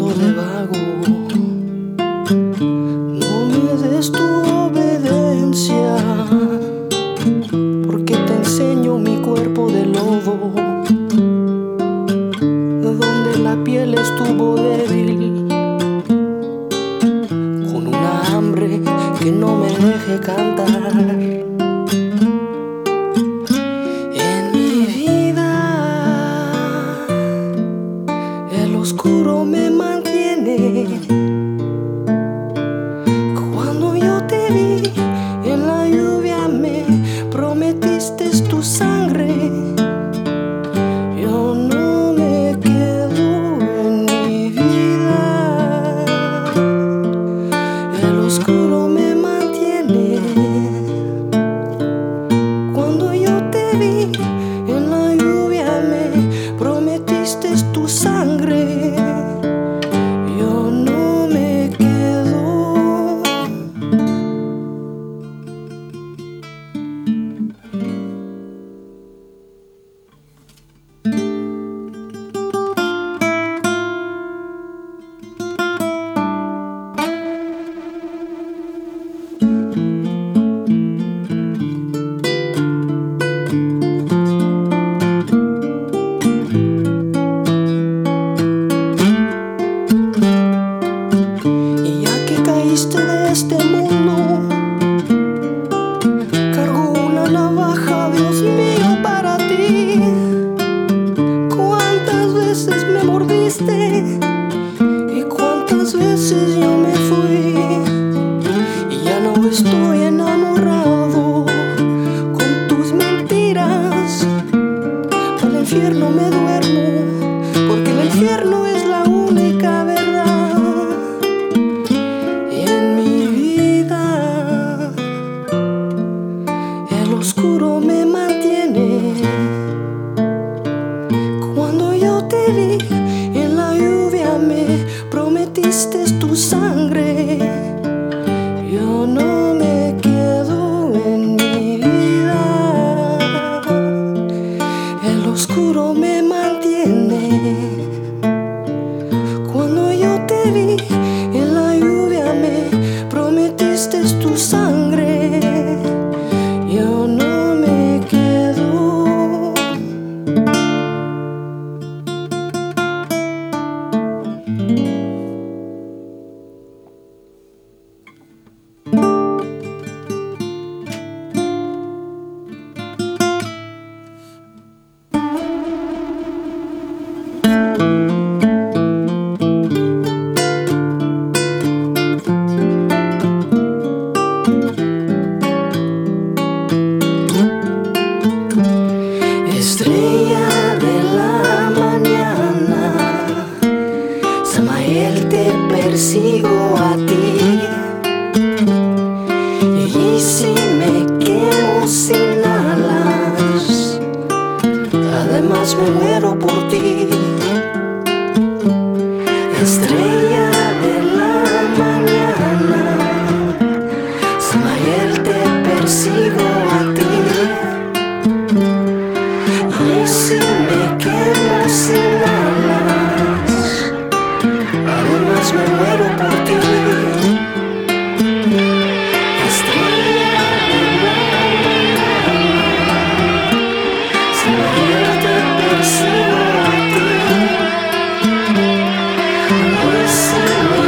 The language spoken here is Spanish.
ando de vago. No me des tu obediencia, porque te enseño mi cuerpo de lodo, donde la piel estuvo débil, con una hambre que no me deje cantar. En mi vida el oscuro me mantiene. Cuando yo te vi en la lluvia me prometiste tu sangre. Yo no me quedo en mi vida. El oscuro me mantiene. Cuando yo te vi en la lluvia me prometiste tu sangre. Yo no me quedo. De este mundo cargo una navaja, Dios mío, para ti. Cuántas veces me mordiste y cuántas veces yo me fui, y ya no estoy enamorado con tus mentiras. Al infierno me duermo, porque el infierno es la única verdad. El oscuro me mantiene. Cuando yo te vi en la lluvia me prometiste tu sangre. Yo no me quedo en mi vida. El oscuro me mantiene. Cuando yo te vi en la lluvia me prometiste tu sangre. Yo no me quedo. Estrella de la mañana, Samael, te persigo a ti. Y si me quedo sin alas, además me muero por ti. Estrella de la mañana, Samael, te persigo a ti. Y si me quedo sin alas, además me muero por ti. Estrella de la mañana, Samael, te persigo a ti. Y si me